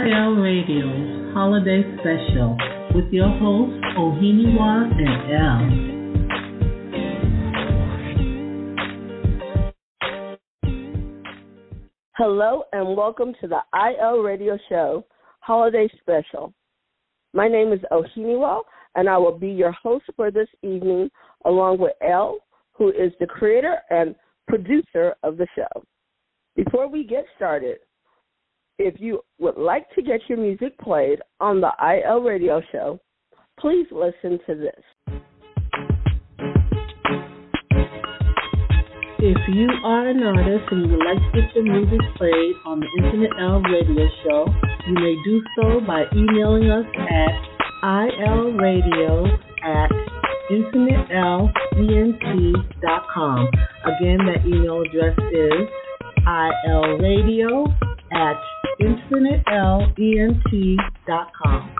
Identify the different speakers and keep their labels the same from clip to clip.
Speaker 1: IL Radio's Holiday Special with your hosts, Ohiniwa and
Speaker 2: L. Hello and welcome to the IL Radio Show Holiday Special. My name is Ohiniwa and I will be your host for this evening along with L, who is the creator and producer of the show. Before we get started, if you would like to get your music played on the IL Radio Show, please listen to this.
Speaker 1: If you are an artist and you would like to get your music played on the Infinite L Radio Show, you may do so by emailing us at ilradio@infinitelent.com. Again, that email address is ilradio@infinitelent.com.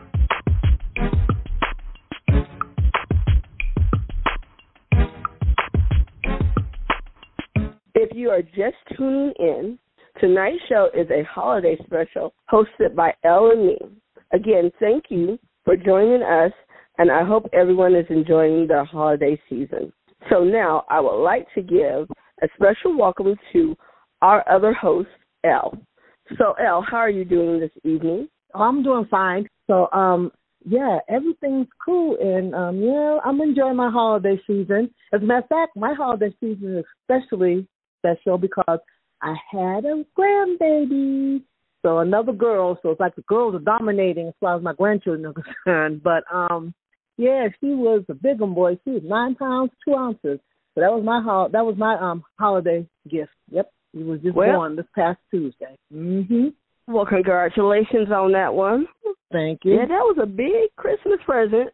Speaker 2: If you are just tuning in, tonight's show is a holiday special hosted by Elle and me. Again, thank you for joining us, and I hope everyone is enjoying their holiday season. So now I would like to give a special welcome to our other host, Elle. So, Elle, how are you doing this evening?
Speaker 3: Oh, I'm doing fine. So, yeah, everything's cool, and, I'm enjoying my holiday season. As a matter of fact, my holiday season is especially special because I had a grandbaby. So another girl, so it's like the girls are dominating as far as my grandchildren are concerned. But, yeah, she was a big one, boy. She was 9 pounds, 2 ounces. So that was my holiday gift. Yep, he was just born this past Tuesday. Mm-hmm.
Speaker 2: Well, congratulations on that one.
Speaker 3: Thank you.
Speaker 2: Yeah, that was a big Christmas present.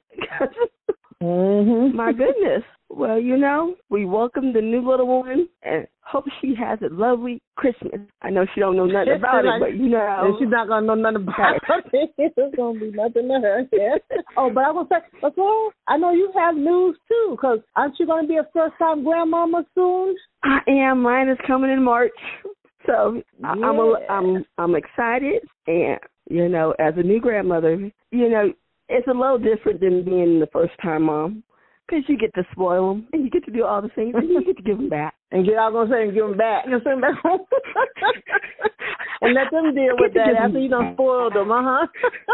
Speaker 3: Mm-hmm.
Speaker 2: My goodness. Well, we welcome the new little one and hope she has a lovely Christmas. I know she don't know nothing about it, but
Speaker 3: she's not going to know nothing about it. It's going to be nothing to her. Yeah. Oh, but I was going to say, I know you have news, too, because aren't you going to be a first-time grandmama soon?
Speaker 2: I am. Mine is coming in March. So
Speaker 3: yeah.
Speaker 2: I'm excited, and, as a new grandmother, it's a little different than being the first-time mom. Because you get to spoil them, and you get to do all the things, and you get to give them back.
Speaker 3: And give them back. You send them back home. And let them deal with that after you done spoiled them,
Speaker 2: I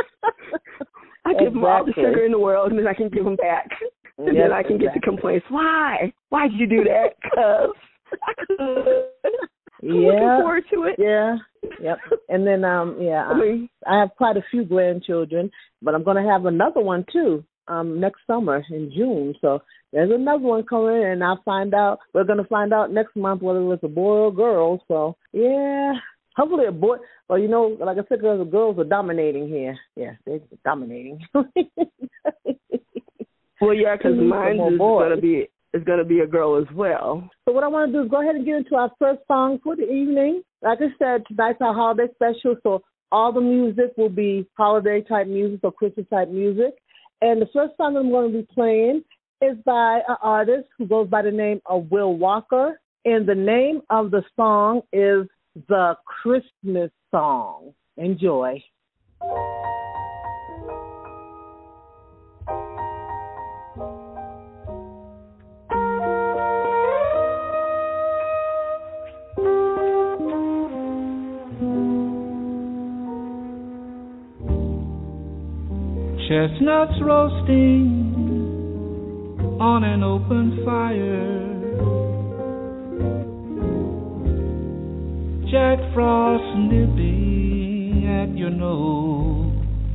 Speaker 2: give them all the sugar in the world, and then I can give them back. And then I can get the complaints. Why? Why'd you do that? Because I could. Looking forward to it.
Speaker 3: Yeah. Yep. And then, I have quite a few grandchildren, but I'm going to have another one, too. Next summer in June. So there's another one coming, and we're going to find out next month whether it's a boy or a girl. So, yeah, hopefully a boy. Well, like I said, the girls are dominating here. Yeah, they're dominating.
Speaker 2: Well, yeah, because mine is going to be a girl as well.
Speaker 3: So what I want to do is go ahead and get into our first song for the evening. Like I said, tonight's our holiday special, so all the music will be holiday-type music or Christmas-type music. And the first song I'm going to be playing is by an artist who goes by the name of Will Walker. And the name of the song is The Christmas Song. Enjoy.
Speaker 4: Chestnuts roasting on an open fire, Jack Frost nipping at your nose,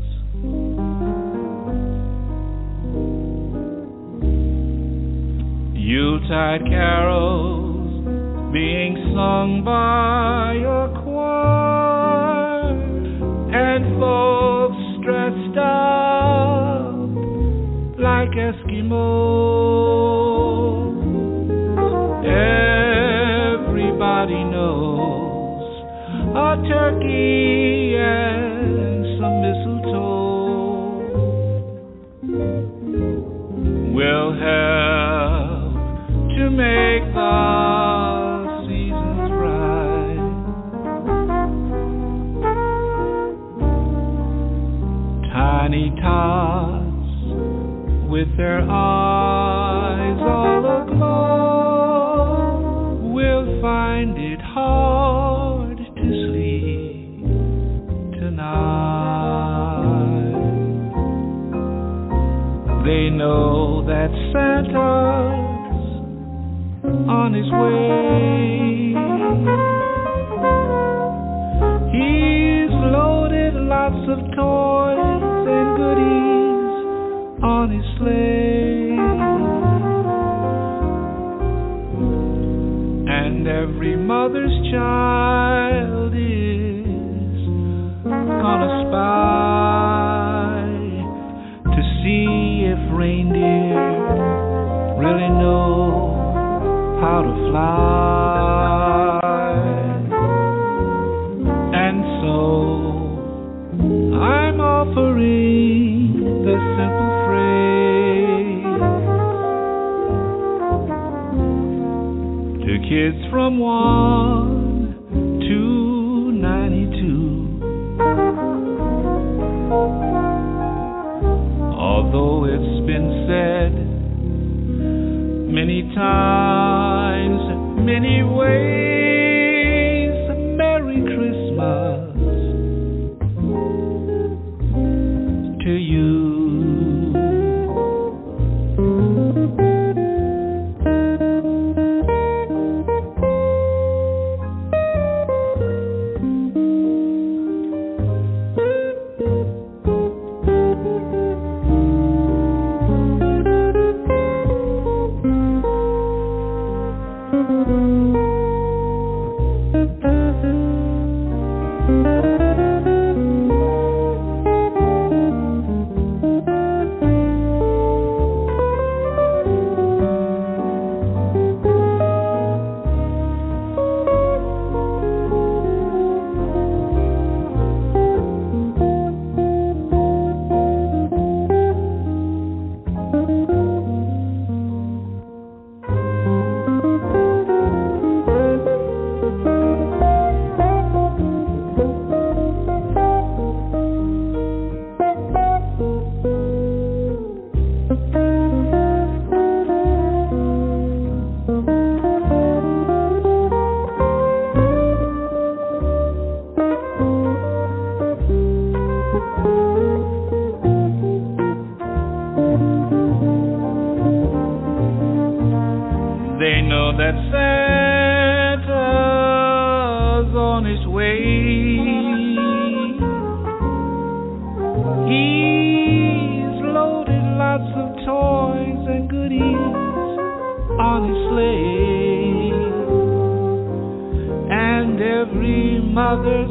Speaker 4: Yuletide carols being sung by a choir, and folks dressed up like Eskimos. Everybody knows a turkey and some mistletoe will help to make the seasons right. hearts with their eyes all aglow will find it hard to sleep tonight. They know that Santa's on his way. He's loaded lots of toys and goodies on his sleigh, and every mother's child is gonna spy to see if reindeer really know how to fly. And so I'm offering the simple phrase to kids from 1 to 92. Although it's been said many times, many ways, Merry Christmas to you. They know that Santa's on his way. He's loaded lots of toys and goodies on his sleigh, and every mother's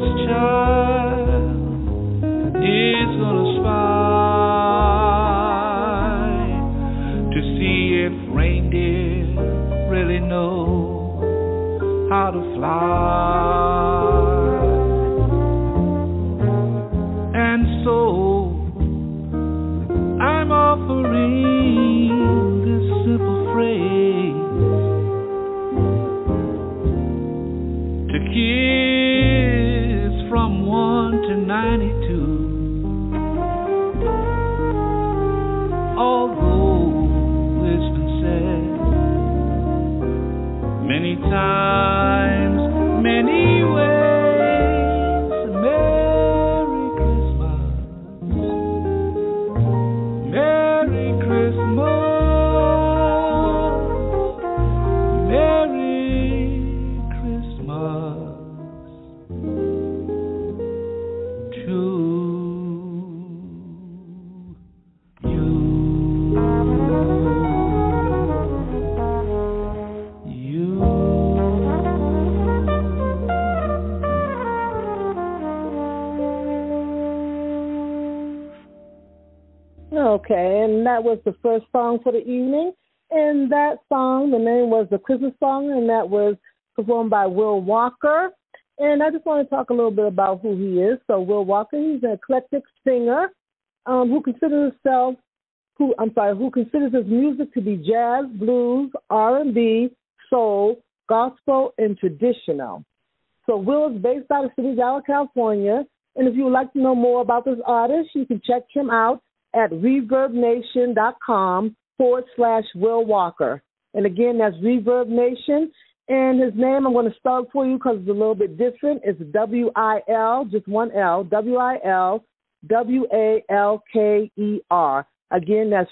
Speaker 4: child is gonna spy to see if reindeer really know how to fly. And so I'm offering this simple phrase to kids from 1 to 92. Although it's been said many times, many ways, Merry Christmas, Merry Christmas, Merry Christmas to you.
Speaker 3: Okay, and that was the first song for the evening. And that song, the name was The Christmas Song, and that was performed by Will Walker. And I just want to talk a little bit about who he is. So Will Walker, he's an eclectic singer who considers his music to be jazz, blues, R&B, soul, gospel, and traditional. So Will is based out of City Valley, California. And if you would like to know more about this artist, you can check him out at ReverbNation.com/Will Walker. And again, that's Reverb Nation. And his name, I'm going to spell it for you because it's a little bit different. It's WIL, just one L, WILWALKER. Again, that's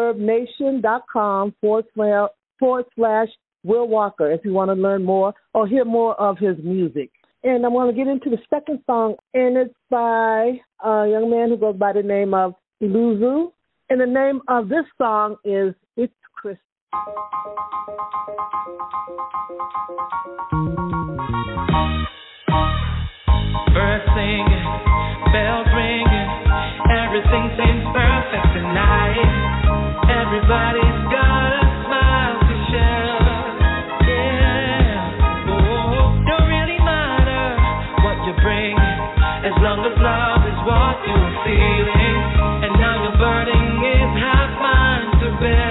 Speaker 3: ReverbNation.com/Will Walker if you want to learn more or hear more of his music. And I want to get into the second song, and it's by a young man who goes by the name of Iluzu. And the name of this song is It's Christmas.
Speaker 4: Birds singing, bells ringing, everything seems perfect tonight. Everybody's got a smile to share. Yeah, oh, don't really matter what you bring, as long as love is what you're feeling. And now your burden is half mine to bear.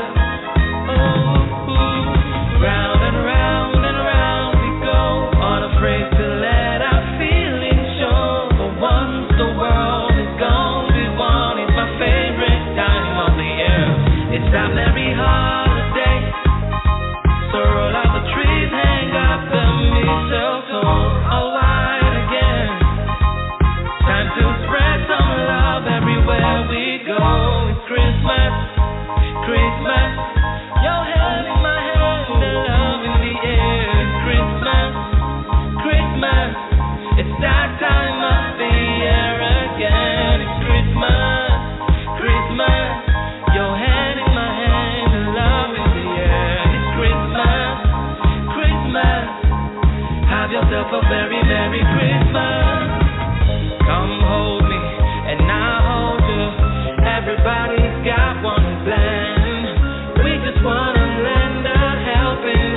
Speaker 4: A very Merry Christmas. Come hold me and I'll hold you. Everybody's got one plan. We just want to lend a helping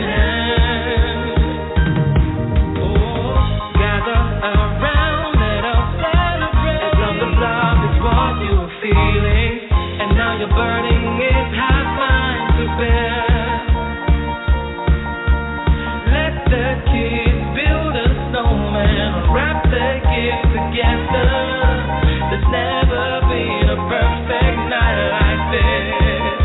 Speaker 4: hand. Oh, gather around, let us celebrate. As long as love is what you're feeling, and now your burden is half mine to bear. Let the kids wrap the gift together. There's never been a perfect night like this.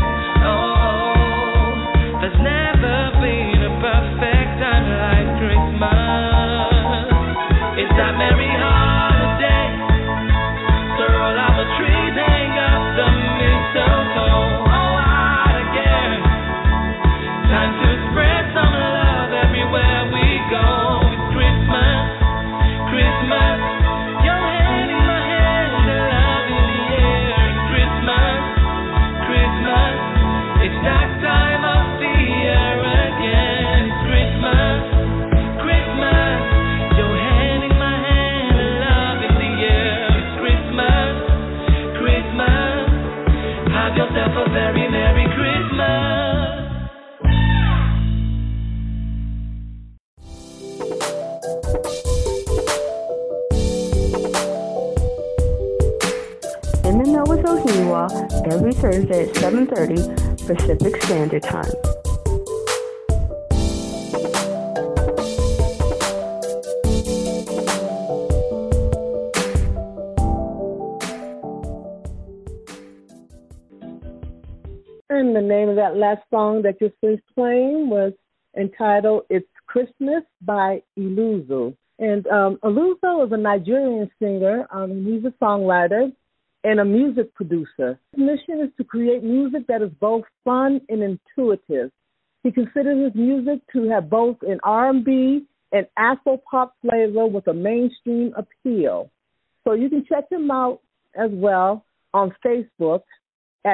Speaker 4: Oh, there's never been a perfect time like Christmas. It's that merry holiday. So roll out the trees, hang up the mistletoe. Oh, what again? Time to spread some love everywhere we go. It's Christmas. Christmas, your hand in my hand, the love in the air. It's Christmas, Christmas, it's that time of the year again. It's Christmas, Christmas, your hand in my hand, the love in the air. It's Christmas, Christmas, have yourself a very Merry Christmas.
Speaker 2: In the Know with Ohiniwa, every Thursday at 7:30 Pacific Standard Time.
Speaker 3: And the name of that last song that you finished playing was entitled It's Christmas by Iluzu. And Iluzu is a Nigerian singer. He's a songwriter and a music producer. His mission is to create music that is both fun and intuitive. He considers his music to have both an R&B and Afro-pop flavor with a mainstream appeal. So you can check him out as well on Facebook at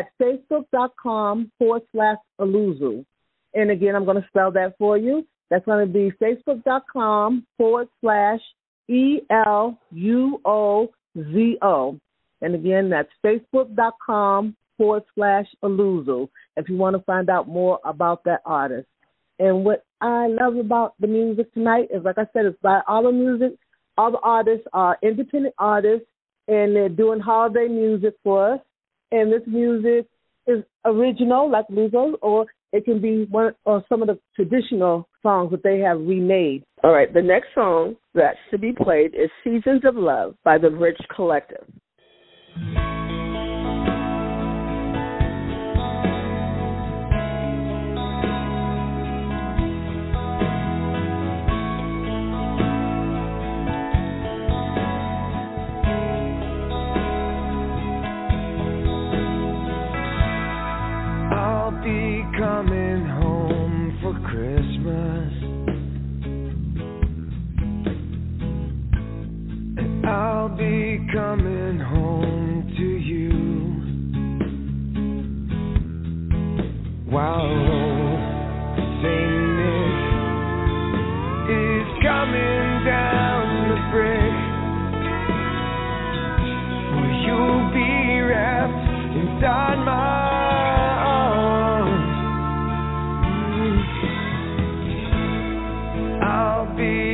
Speaker 3: facebook.com/Iluzu. And again, I'm going to spell that for you. That's going to be facebook.com/ELUOZO. And again, that's facebook.com/Iluzu if you want to find out more about that artist. And what I love about the music tonight is, like I said, it's by all the music. All the artists are independent artists, and they're doing holiday music for us. And this music is original, like Iluzu, or it can be one or some of the traditional songs that they have remade.
Speaker 2: All right, the next song that's to be played is Seasons of Love by the Rich Collective.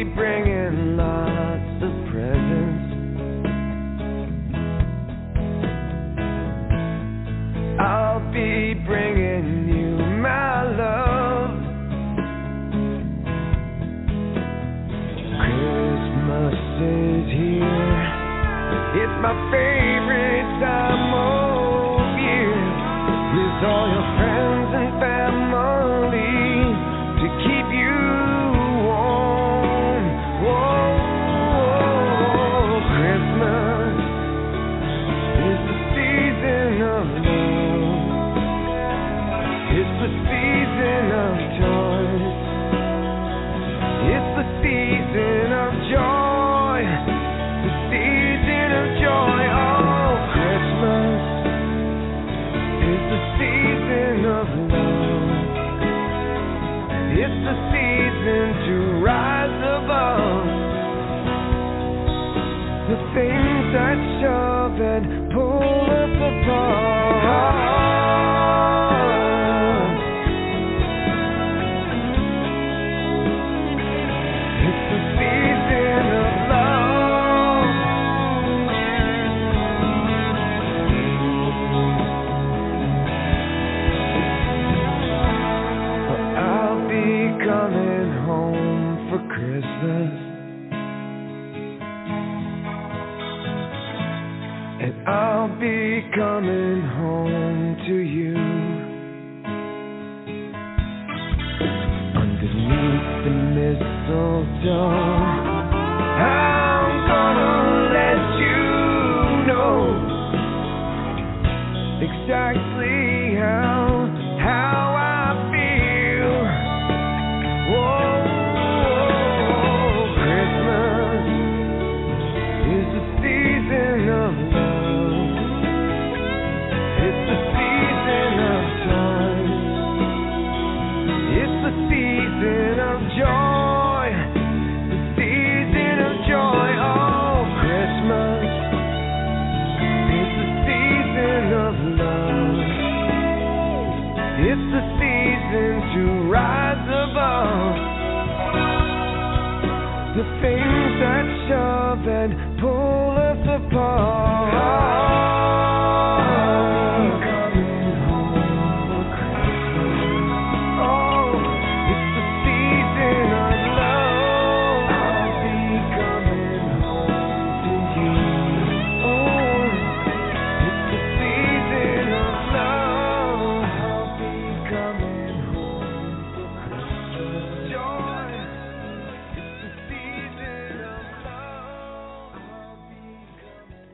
Speaker 5: bringing lots of presents. I'll be bringing you my love. Christmas is here. It's my favorite time of year. With all your friends and family to keep you warm. Whoa, Christmas is the season of love. It's the season of toys. It's the season of joy. The season of joy. Oh, Christmas is the season of love. It's the season to rise above the things that shove and pull us apart. It's the season of love. I'll be coming home for Christmas, and I'll be coming home to you. Underneath the mistletoe, I'm gonna let you know exactly how I feel. Whoa, Christmas is the season of love. It's the season of toys. It's the season of joy. The season of joy. Oh, Christmas is the season of love. It's the season to rise above the things that shove and pull us apart. Coming home for Christmas. Oh, it's the season of love. I'll be coming home to you. Oh, it's the season of love. I'll be coming home for Christmas. Joy. It's the season of love. I'll be coming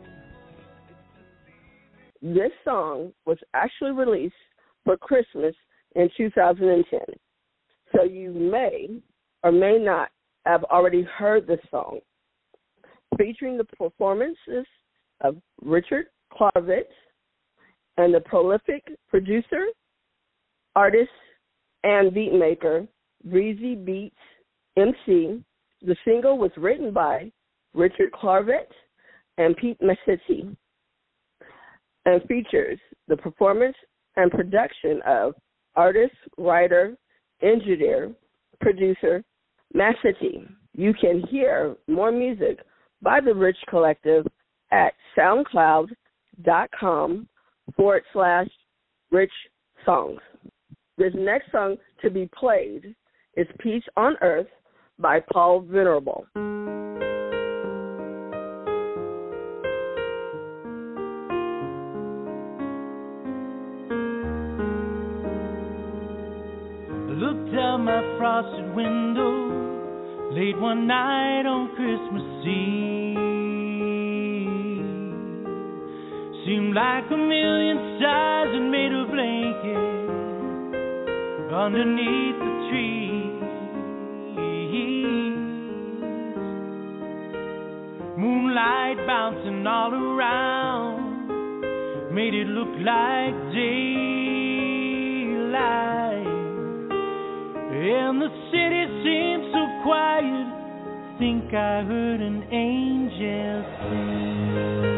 Speaker 5: home.
Speaker 2: This song was actually released for Christmas in 2010. So you may or may not have already heard this song, featuring the performances of Richard Clarvett and the prolific producer, artist, and beatmaker Breezy Beats MC. The single was written by Richard Clarvett and Pete Massetti and features the performance and production of artist, writer, engineer, producer Massetti. You can hear more music by the Rich Collective at soundcloud.com/Rich Songs. This next song to be played is Peace on Earth by Paul Venerable.
Speaker 4: Looked out my frosted window late one night on Christmas Eve. Seemed like a million stars had made a blanket underneath the trees. Moonlight bouncing all around made it look like daylight. And the city seemed so quiet, think I heard an angel sing.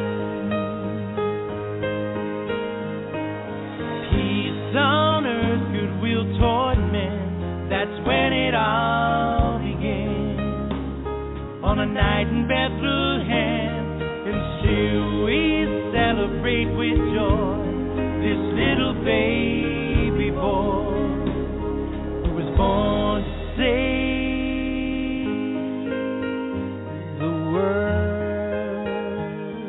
Speaker 4: Peace on earth, goodwill toward men, that's when it all began. in Bethlehem, and still we celebrate with joy this little baby boy who was born to save the world.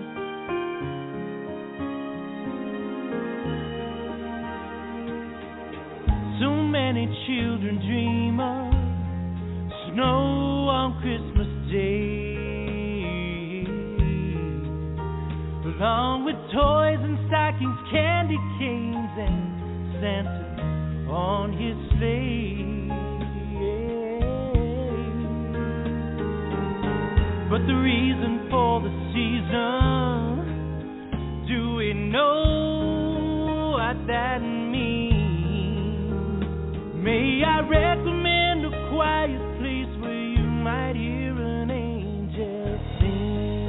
Speaker 4: So many children dream of snow on Christmas Day, along with toys and stockings, candy canes, and Santa on his sleigh. But the reason for the season, do we know what that means? May I recommend a quiet place where you might hear an angel sing.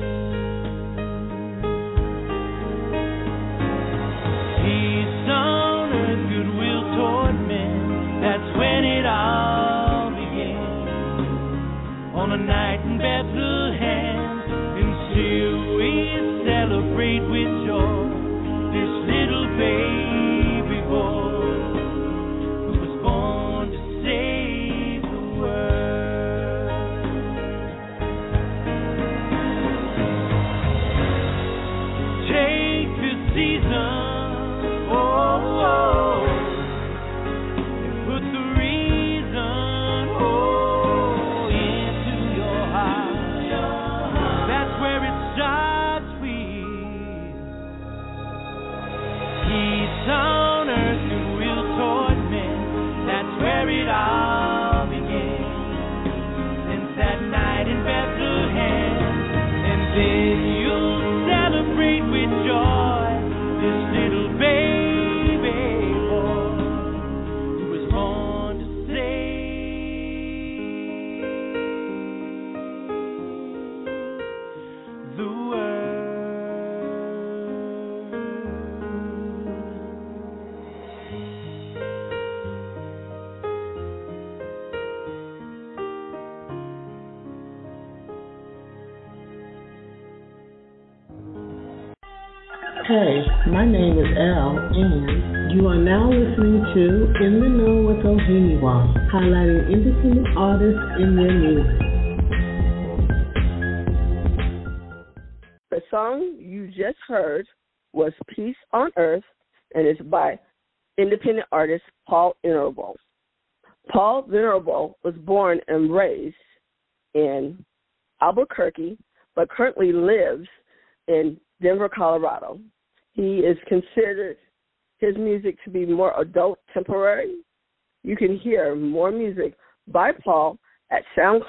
Speaker 4: Peace on earth, goodwill toward men, that's when it all began. On a night in Bethlehem, and still we celebrate with joy this little baby boy who was born to save the world. Take this season, and put the reason, into your heart. That's where it starts with peace on earth, goodwill toward men. That's where it all began. Since that night in Bethlehem, and then you'll celebrate with joy this little baby boy who was born to save the
Speaker 1: Hey, my name is Elle, and you are now listening to In the Know with Oheniwa, highlighting independent artists in their music.
Speaker 2: The song you just heard was Peace on Earth, and it's by independent artist Paul Venerable. Paul Venerable was born and raised in Albuquerque, but currently lives in Denver, Colorado. He is considered his music to be more adult contemporary. You can hear more music by Paul at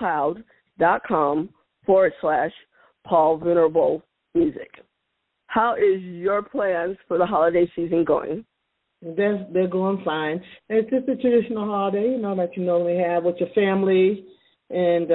Speaker 2: soundcloud.com/Paul Venerable Music. How is your plans for the holiday season going?
Speaker 3: They're going fine. It's just a traditional holiday, that you normally have with your family, and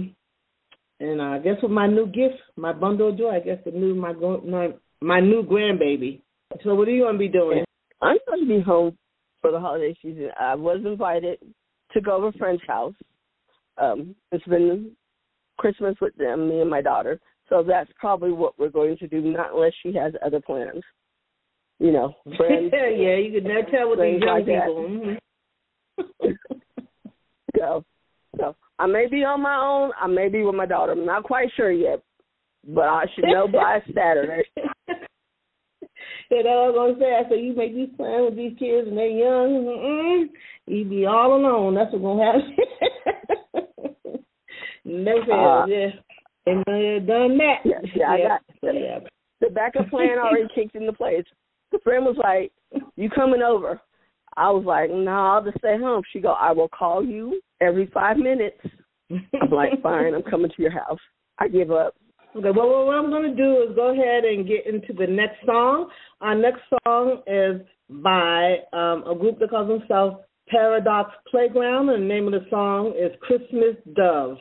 Speaker 3: I guess with my new gift, my bundle of joy, I guess my new grandbaby. So what are you going to be doing?
Speaker 2: I'm going to be home for the holiday season. I was invited to go to a friend's house. It's been Christmas with them, me and my daughter. So that's probably what we're going to do, not unless she has other plans. Friends.
Speaker 3: Yeah, you can never tell with these young people.
Speaker 2: So I may be on my own. I may be with my daughter. I'm not quite sure yet, but I should know by Saturday.
Speaker 3: That's all I was going to say. So you make these plans with these kids and they're young. You be all alone. That's what's going to happen. Never fails, yeah. And done that.
Speaker 2: Yeah, I got the backup plan already kicked into place. The friend was like, "You coming over?" I was like, "No, I'll just stay home." She go, "I will call you every 5 minutes." I'm like, "Fine, I'm coming to your house." I give up.
Speaker 3: Okay, well, what I'm going to do is go ahead and get into the next song. Our next song is by a group that calls themselves Paradox Playground, and the name of the song is Christmas Dove.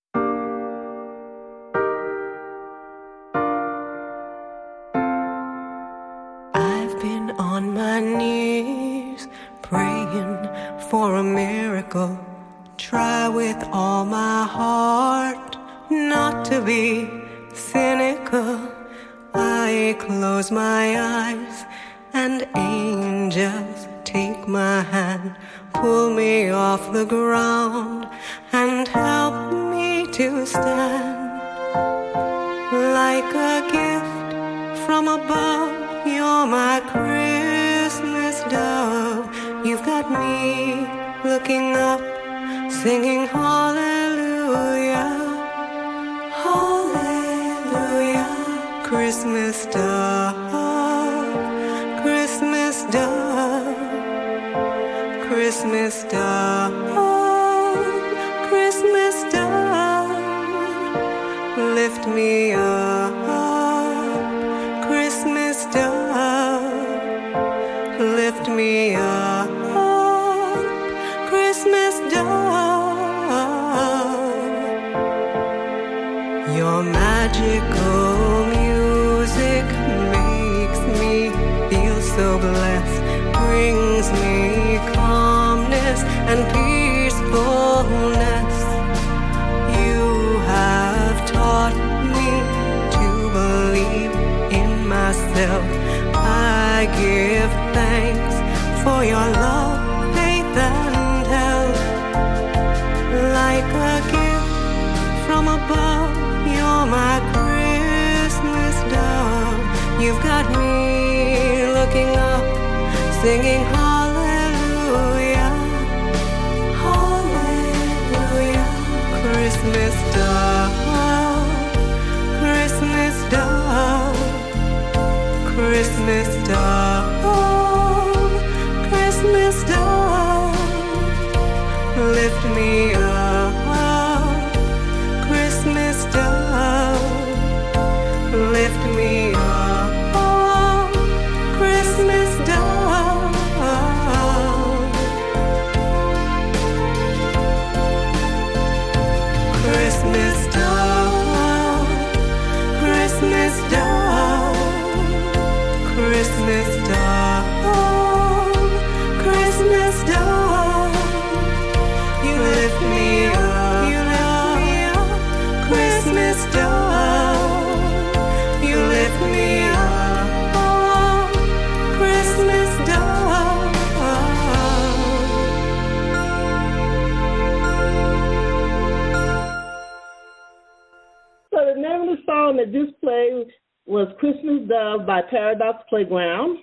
Speaker 6: I've been on my knees praying for a miracle. Try with all my heart, not to be cynical. I close my eyes and angels take my hand, pull me off the ground and help me to stand. Like a gift from above, you're my Christmas dove. You've got me looking up, singing hallelujah, hallelujah. Christmas dove, Christmas dove, Christmas dove, Christmas dove. Lift me up, Christmas dove. Lift me up, Christmas dove. Your magical music makes me feel so blessed, brings me calmness and peacefulness. You have taught me to believe in myself. I give thanks for your love, faith, and health. Like a gift from above, you're my Christmas dove. You've got me looking up, singing hallelujah, hallelujah. Christmas dove, Christmas dove, Christmas dove, Christmas dove. Lift me up, Christmas dove. Lift me up, Christmas dove. Christmas dove, Christmas dove, Christmas dove, Christmas dove. You lift me up, you lift me up, Christmas dove. You lift me up, Christmas dove.
Speaker 1: So the name of the song that just played was Christmas Dove by Paradox Playground.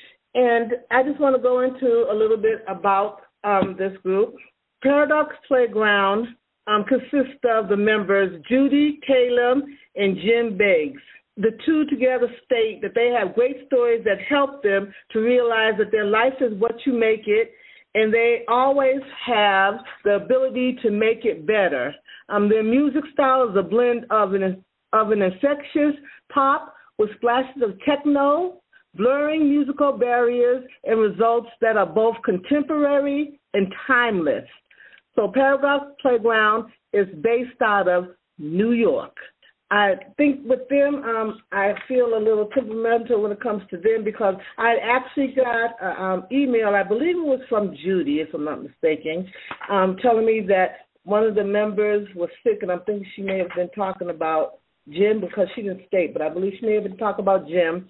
Speaker 1: And I just want to go into a little bit about this group. Paradox Playground consists of the members Judy, Caleb, and Jim Biggs. The two together state that they have great stories that help them to realize that their life is what you make it, and they always have the ability to make it better. Their music style is a blend of an infectious pop with splashes of techno, blurring musical barriers and results that are both contemporary and timeless. So Paradox Playground is based out of New York. I think with them, I feel a little temperamental when it comes to them because I actually got an email, I believe it was from Judy, if I'm not mistaken, telling me that one of the members was sick, and I'm thinking she may have been talking about Jim because she didn't state, but I believe she may have been talking about Jim,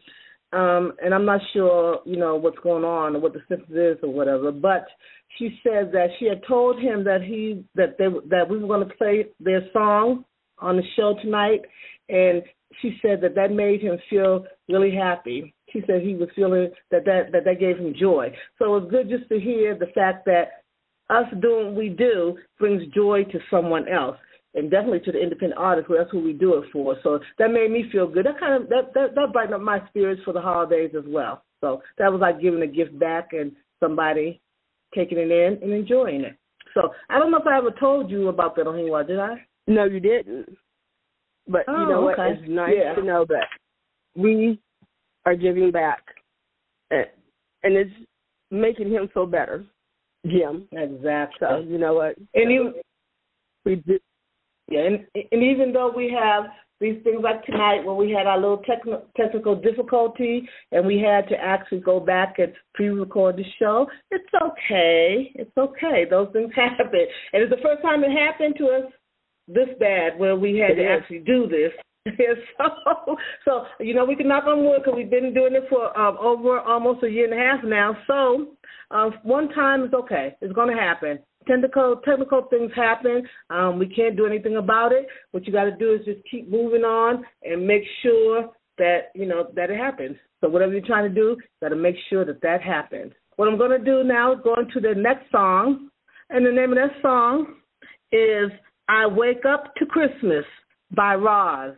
Speaker 1: and I'm not sure, what's going on or what the symptoms is or whatever, but she said that she had told him that we were going to play their song on the show tonight, and she said that made him feel really happy. She said he was feeling that gave him joy. So it was good just to hear the fact that us doing what we do brings joy to someone else, and definitely to the independent artist. Well, that's who we do it for. So that made me feel good. That brightened up my spirits for the holidays as well. So that was like giving a gift back and somebody taking it in and enjoying it. So I don't know if I ever told you about that on Oheniwa, did I?
Speaker 2: No, you didn't. But you know what?
Speaker 1: Okay.
Speaker 2: It's nice to know that we are giving back, and it's making him feel better, Jim.
Speaker 1: Exactly.
Speaker 2: So you know what?
Speaker 1: And
Speaker 2: we do.
Speaker 1: Yeah, and even though we have these things like tonight where we had our little technical difficulty and we had to actually go back and pre-record the show, it's okay. It's okay. Those things happen. And it's the first time it happened to us this bad where we had to actually do this. So, we can knock on wood because we've been doing it for over almost a year and a half now. So one time is okay. It's going to happen. Technical things happen. We can't do anything about it. What you got to do is just keep moving on and make sure that, that it happens. So whatever you're trying to do, you got to make sure that happens. What I'm going to do now is go into the next song. And the name of that song is I Wake Up to Christmas by Roz.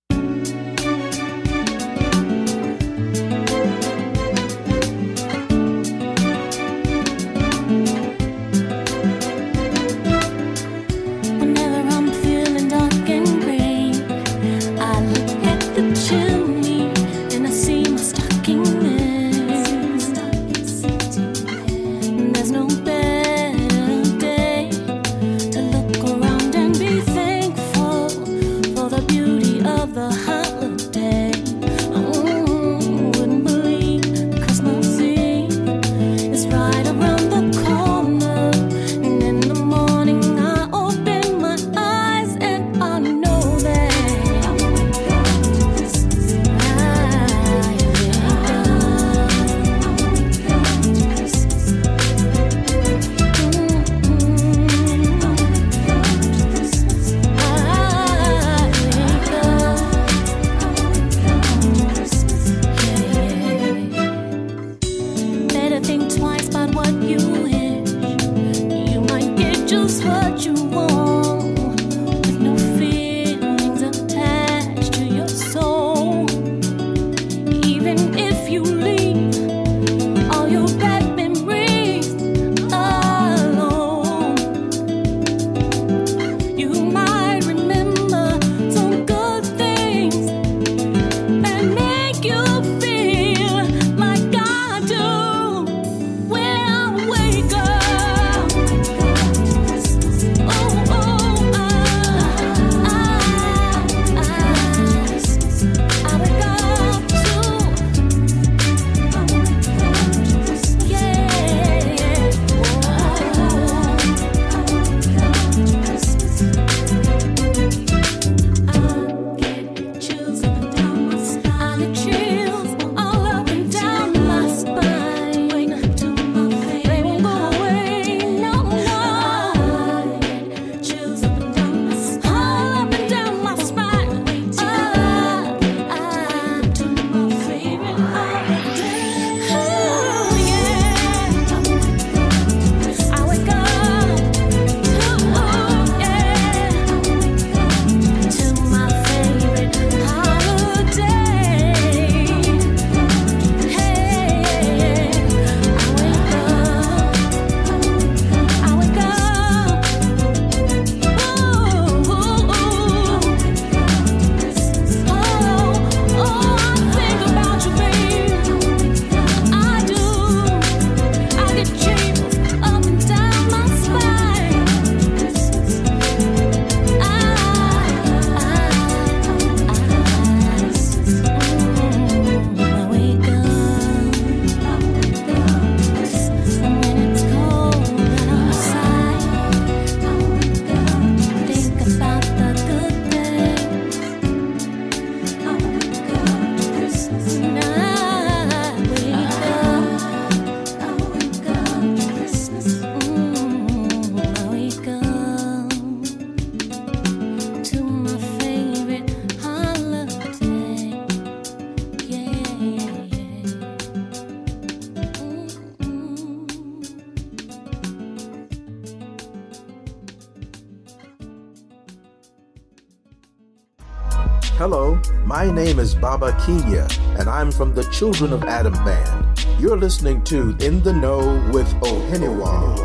Speaker 7: Hello, my name is Baba Kenya, and I'm from the Children of Adam Band. You're listening to In the Know with Oheniwa.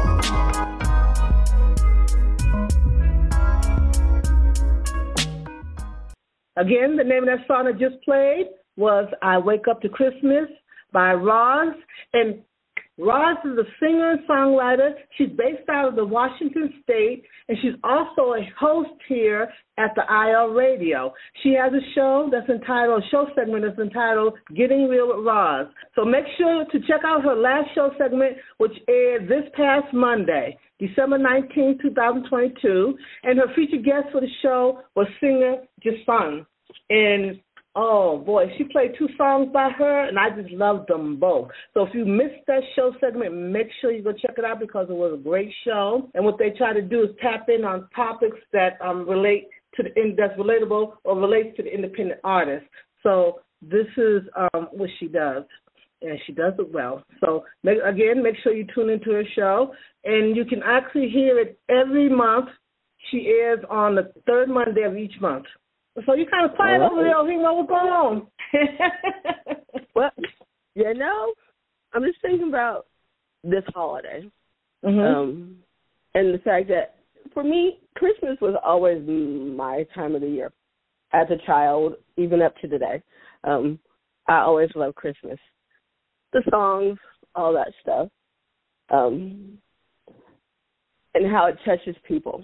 Speaker 1: Again, the name of that song I just played was I Wake Up to Christmas by Roz. And Roz is a singer and songwriter. She's based out of the Washington State, and she's also a host here at the IL Radio. She has a show show segment that's entitled Getting Real with Roz. So make sure to check out her last show segment, which aired this past Monday, December 19, 2022. And her featured guest for the show was singer Jason. And oh, boy, she played 2 songs by her, and I just loved them both. So if you missed that show segment, make sure you go check it out because it was a great show. And what they try to do is tap in on topics that relate to that's relatable or relates to the independent artist. So this is what she does, and she does it well. So, make sure you tune into her show. And you can actually hear it every month. She airs on the 3rd Monday of each month. So you're kind of quiet over there, Ohima. What's going on?
Speaker 2: Well, I'm just thinking about this holiday.
Speaker 1: Mm-hmm.
Speaker 2: And the fact that, for me, Christmas was always my time of the year. As a child, even up to today, I always loved Christmas. The songs, all that stuff, and how it touches people.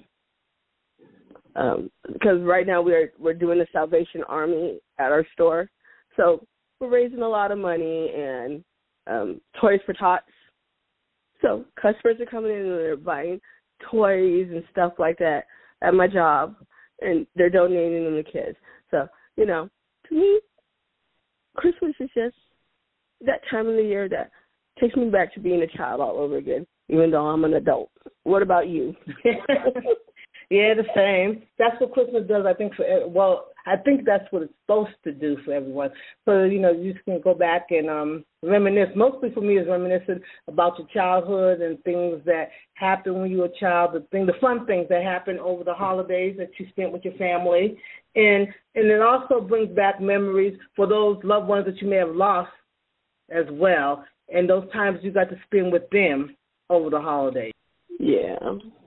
Speaker 2: Because right now we're doing the Salvation Army at our store, so we're raising a lot of money and Toys for Tots. So customers are coming in and they're buying toys and stuff like that at my job, and they're donating them to kids. So, to me, Christmas is just that time of the year that takes me back to being a child all over again, even though I'm an adult. What about you?
Speaker 1: Yeah, the same. That's what Christmas does, I think, I think that's what it's supposed to do for everyone. So, you can go back and reminisce. Mostly for me is reminiscing about your childhood and things that happened when you were a child, the fun things that happened over the holidays that you spent with your family. And it also brings back memories for those loved ones that you may have lost as well, and those times you got to spend with them over the holidays.
Speaker 2: Yeah.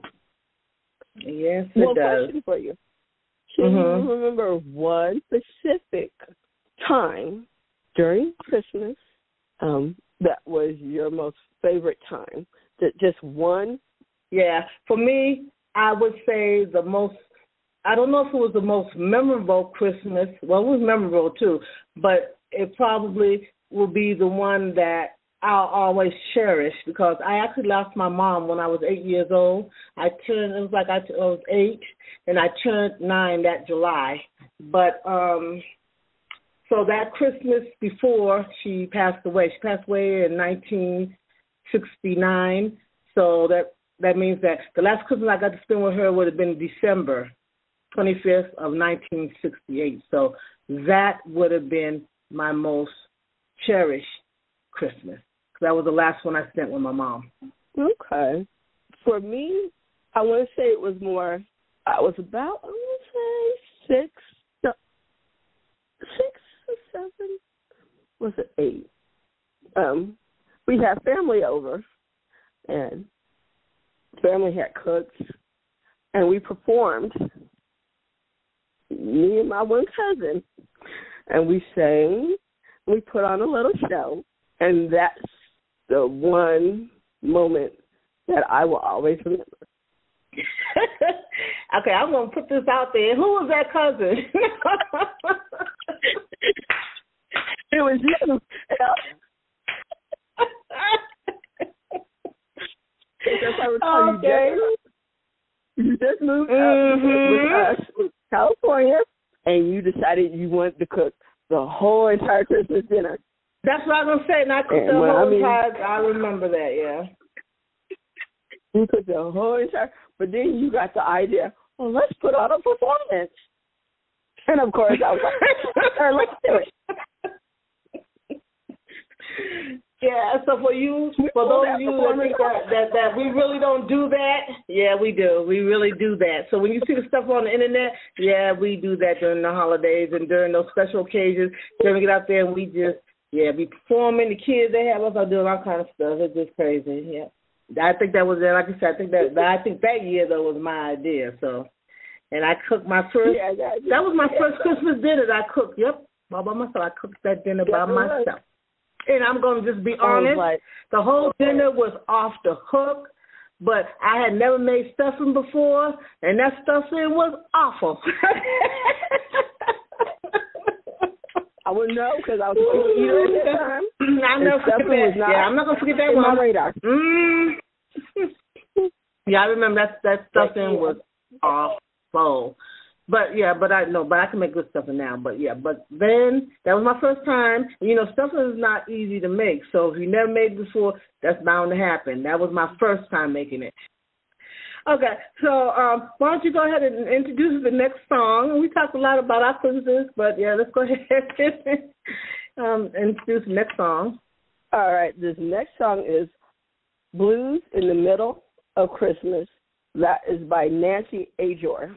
Speaker 1: Yes, it does.
Speaker 2: Question for you. Can you remember one specific time during Christmas that was your most favorite time? Just one?
Speaker 1: Yeah. For me, I would say I don't know if it was the most memorable Christmas. Well, it was memorable too, but it probably will be the one that I'll always cherish because I actually lost my mom when I was 8 years old. I was 8, and I turned 9 that July. But so that Christmas before she passed away in 1969. So that means that the last Christmas I got to spend with her would have been December 25th of 1968. So that would have been my most cherished Christmas. That was the last one I spent with my mom.
Speaker 2: Okay. For me, I want to say it was more, I was about, 6 or 7. Was it 8? We had family over, and family had cooked, and we performed, me and my one cousin, and we sang, we put on a little show, and that's the one moment that I will always remember.
Speaker 1: Okay, I'm going to put this out there. Who was that cousin?
Speaker 2: It was you. That's how you just moved up with us, with California, and you decided you wanted to cook the whole entire Christmas dinner.
Speaker 1: That's what I was going to say, and I cooked the whole entire, I remember that, yeah.
Speaker 2: You cooked the whole entire, but then you got the idea, well, let's put on a performance. And, of course, I was like, sure, let's do it.
Speaker 1: Yeah, so for those of you that think that we really don't do that, yeah, we do. We really do that. So when you see the stuff on the internet, yeah, we do that during the holidays and during those special occasions. Then we get out there and we just, be performing. The kids, they have us out doing all kind of stuff. It's just crazy, yeah. I think that was, like I said, I think that year, though, was my idea. So, and I cooked my first, that was my first Christmas dinner that I cooked, all by myself. I cooked that dinner by myself. And I'm going to just be honest, the whole dinner was off the hook, but I had never made stuffing before, and that stuffing was awful.
Speaker 2: I would know because I was a eater at that time.
Speaker 1: I never forget that. I'm not going to forget that one.
Speaker 2: My radar.
Speaker 1: Yeah, I remember that stuffing was awful. But I can make good stuffing now. But then that was my first time. Stuffing is not easy to make. So if you never made it before, that's bound to happen. That was my first time making it. Okay, so why don't you go ahead and introduce the next song? We talked a lot about our Christmas, but let's go ahead and introduce the next song.
Speaker 2: All right, this next song is Blues in the Middle of Christmas. That is by Nancy Ajor.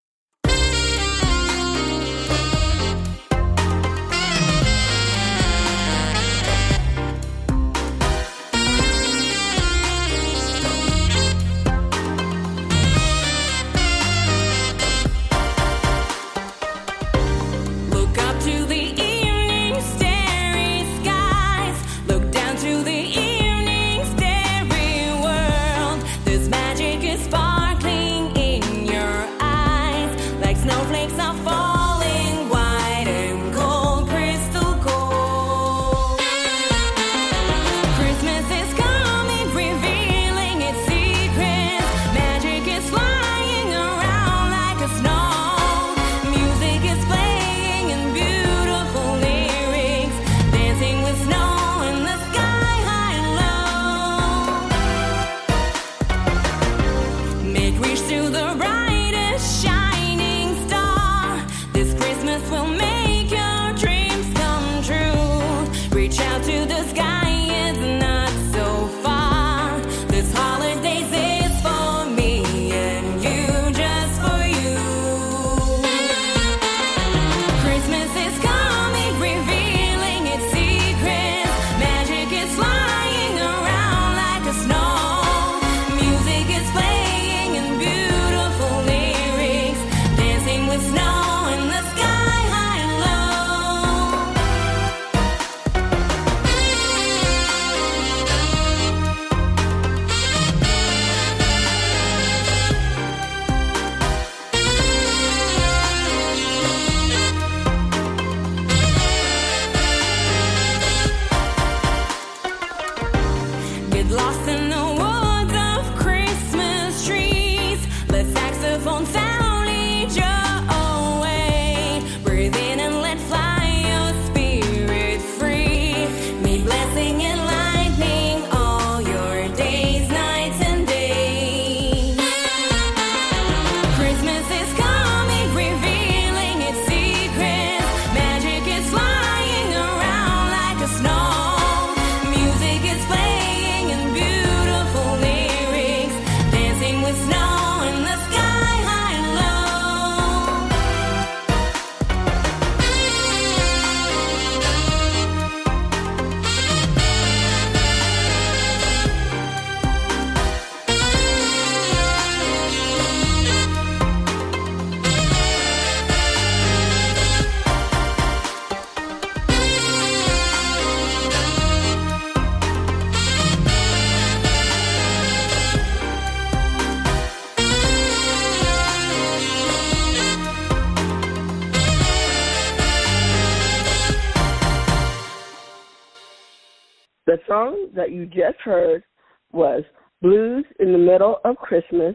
Speaker 2: The song that you just heard was Blues in the Middle of Christmas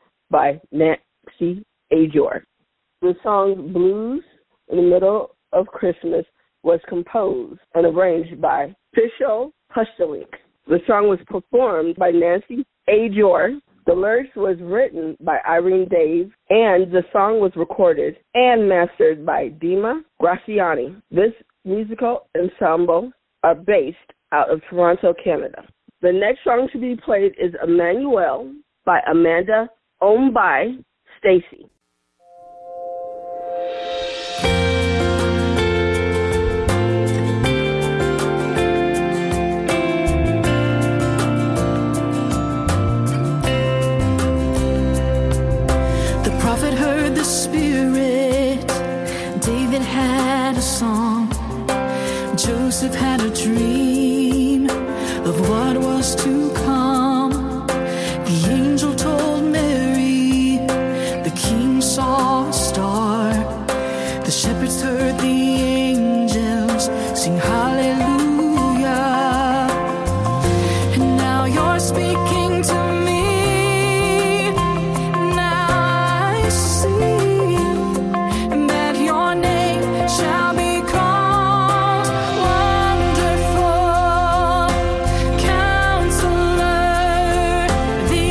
Speaker 2: by Nancy Ajor. The song Blues in the Middle of Christmas was composed and arranged by Fischel Hustling. The song was performed by Nancy Ajor. The lyrics was written by Irene Dave, and the song was recorded and mastered by Dima Graciani. This musical ensemble are based out of Toronto, Canada. The next song to be played is Emmanuel by Amanda owned by Stacy.
Speaker 6: The prophet heard the Spirit. David had a song. Joseph had a dream of what was to come. The angel told Mary, the king saw a star. The shepherds heard the angels sing hallelujah. And now you're speaking to me. Now I see that your name shall be called Wonderful Counselor, the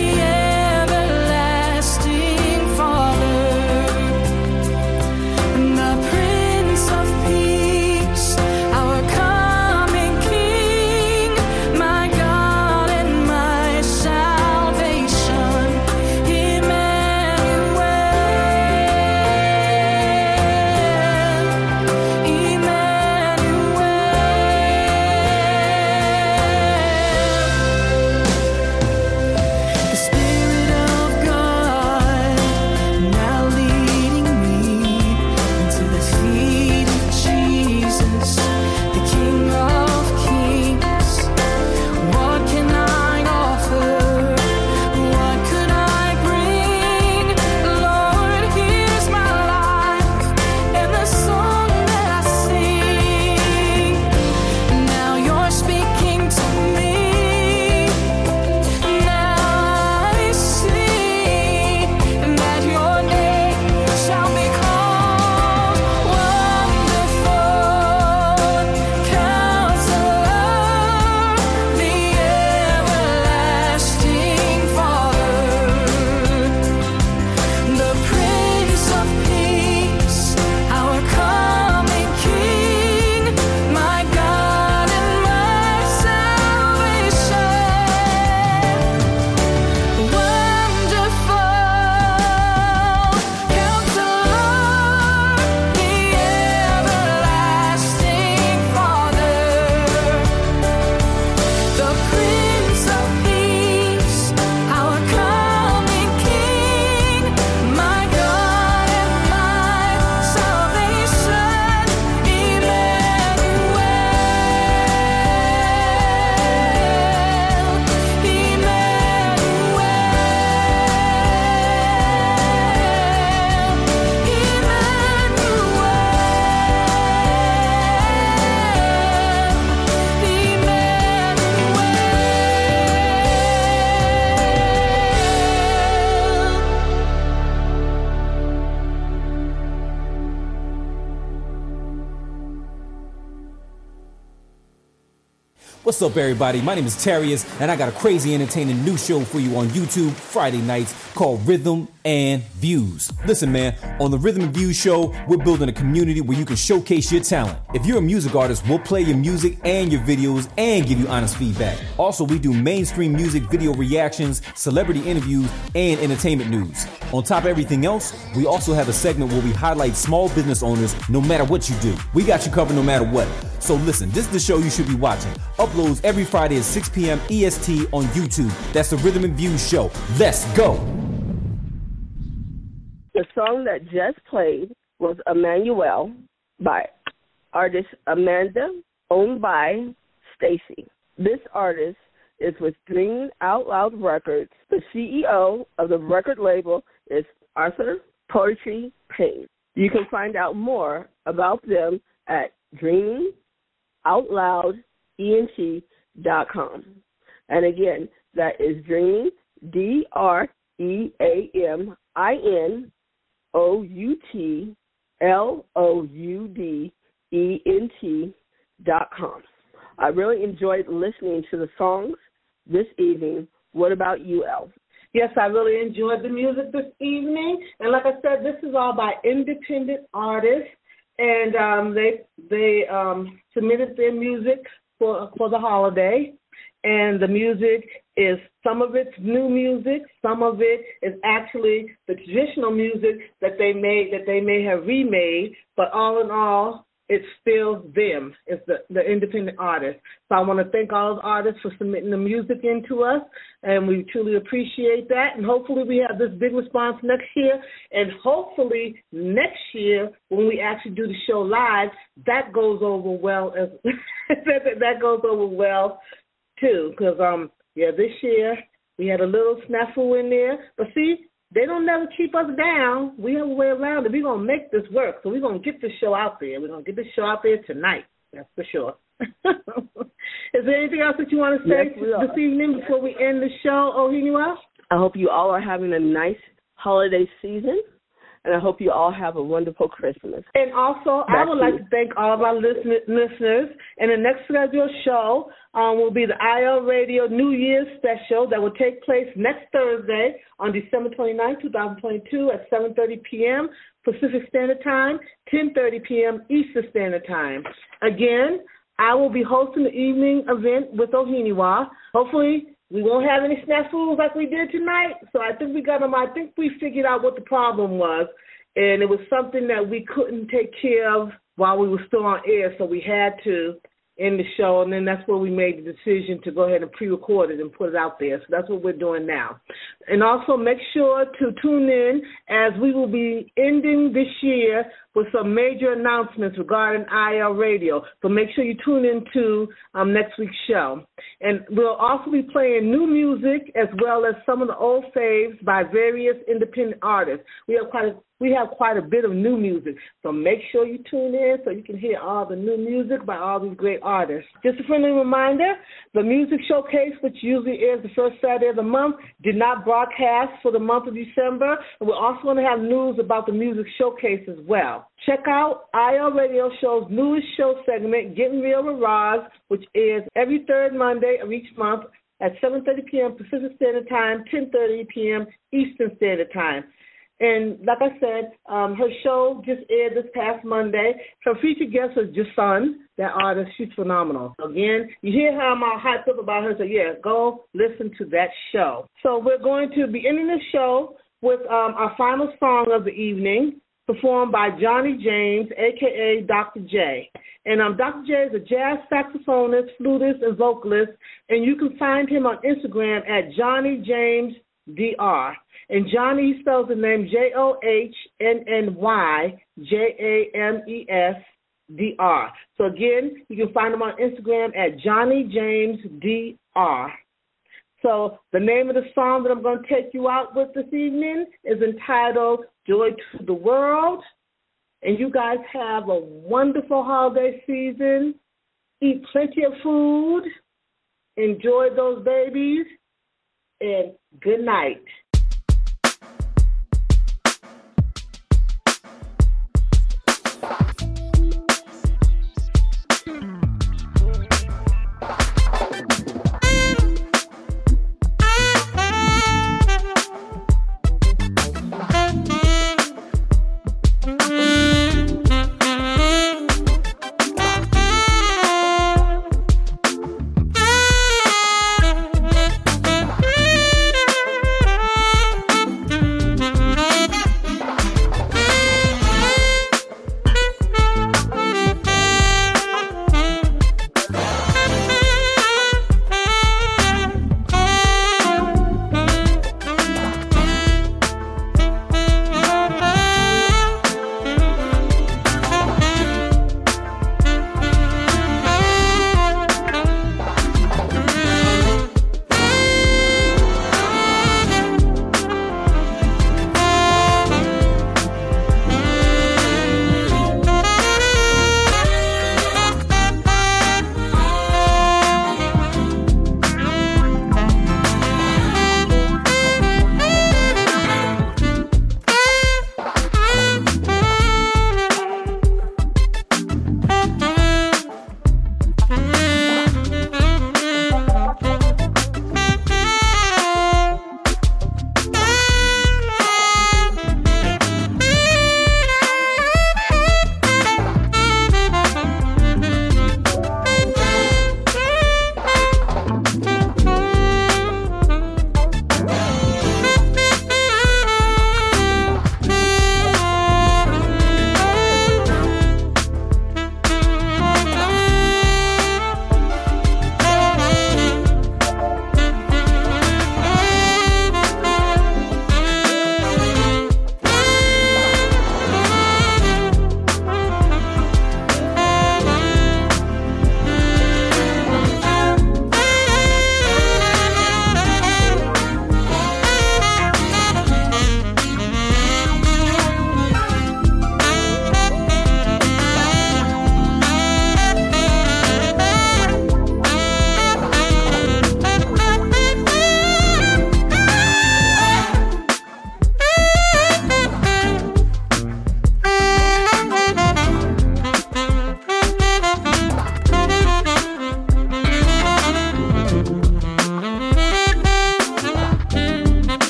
Speaker 6: Everlasting Father, the Prince of Peace, our coming King, my God and my salvation, Emmanuel, the Spirit of God now leading me into the feet of Jesus, the King of Kings. What can I offer? What could I bring? Lord, here's my life and the song that I sing. Now you're speaking to me. Now I see that your name shall be called Wonderful Counselor, the Everlasting Father, the Prince of Peace, our coming King, my God and my salvation. Wonderful Counselor, the Everlasting Father, the Prince of Peace, our coming King, my God and my salvation,
Speaker 8: What's up, everybody? My name is Terrius, and I got a crazy entertaining new show for you on YouTube Friday nights called Rhythm and Views. Listen, man, on the Rhythm and Views show, we're building a community where you can showcase your talent. If you're a music artist, we'll play your music and your videos and give you honest feedback. Also, we do mainstream music video reactions, celebrity interviews, and entertainment news. On top of everything else, we also have a segment where we highlight small business owners no matter what you do. We got you covered no matter what. So listen, this is the show you should be watching. Uploads every Friday at 6 p.m. EST on YouTube. That's the Rhythm and Views show. Let's go.
Speaker 2: The song that just played was Emmanuel by artist Amanda, owned by Stacy. This artist is with Dream Out Loud Records. The CEO of the record label is Arthur Poetry Payne. You can find out more about them at DreamingOutLoudENT.com. And again, that is Dreaming, DreamingOutLoudENT.com. I really enjoyed listening to the songs this evening. What about you, Elle?
Speaker 1: Yes, I really enjoyed the music this evening. And like I said, this is all by independent artists. And they submitted their music for the holiday. And the music is, some of it's new music, some of it is actually the traditional music that they may have remade. But all in all, it's still them. It's the independent artists. So I want to thank all the artists for submitting the music into us, and we truly appreciate that. And hopefully we have this big response next year, and hopefully next year when we actually do the show live, that goes over well as that goes over well too. Because this year we had a little snafu in there, but see, they don't never keep us down. We have a way around it. We're going to make this work. So we're going to get this show out there. We're going to get this show out there tonight. That's for sure. Is there anything else that you want to say this evening before we end the show, Ohiniwa?
Speaker 2: I hope you all are having a nice holiday season, and I hope you all have a wonderful Christmas.
Speaker 1: And also, I would like to thank all of our listeners. And the next scheduled show will be the IL Radio New Year's special that will take place next Thursday on December 29, 2022 at 7:30 p.m. Pacific Standard Time, 10:30 p.m. Eastern Standard Time. Again, I will be hosting the evening event with Ohiniwa. Hopefully, we won't have any snafus like we did tonight. So I think we figured out what the problem was, and it was something that we couldn't take care of while we were still on air, so we had to end the show, and then that's where we made the decision to go ahead and pre-record it and put it out there. So that's what we're doing now. And also make sure to tune in as we will be ending this year with some major announcements regarding IL Radio. So make sure you tune in to next week's show. And we'll also be playing new music as well as some of the old faves by various independent artists. We have quite a bit of new music. So make sure you tune in so you can hear all the new music by all these great artists. Just a friendly reminder, the Music Showcase, which usually airs the first Saturday of the month, did not broadcast for the month of December. And we're also going to have news about the Music Showcase as well. Check out IL Radio Show's newest show segment, Getting Real with Roz, which airs every third Monday of each month at 7:30 p.m. Pacific Standard Time, 10:30 p.m. Eastern Standard Time. And like I said, her show just aired this past Monday. Her featured guest was Jason, that artist. She's phenomenal. Again, you hear how I'm all hyped up about her, so yeah, go listen to that show. So we're going to be ending the show with our final song of the evening, performed by Johnny James, a.k.a. Dr. J. And Dr. J is a jazz saxophonist, flutist, and vocalist, and you can find him on Instagram at Johnny James Dr. And Johnny spells the name JohnnyJamesDr. So again, you can find him on Instagram at Johnny James Dr. So the name of the song that I'm going to take you out with this evening is entitled Joy to the World. And you guys have a wonderful holiday season. Eat plenty of food. Enjoy those babies. And good night.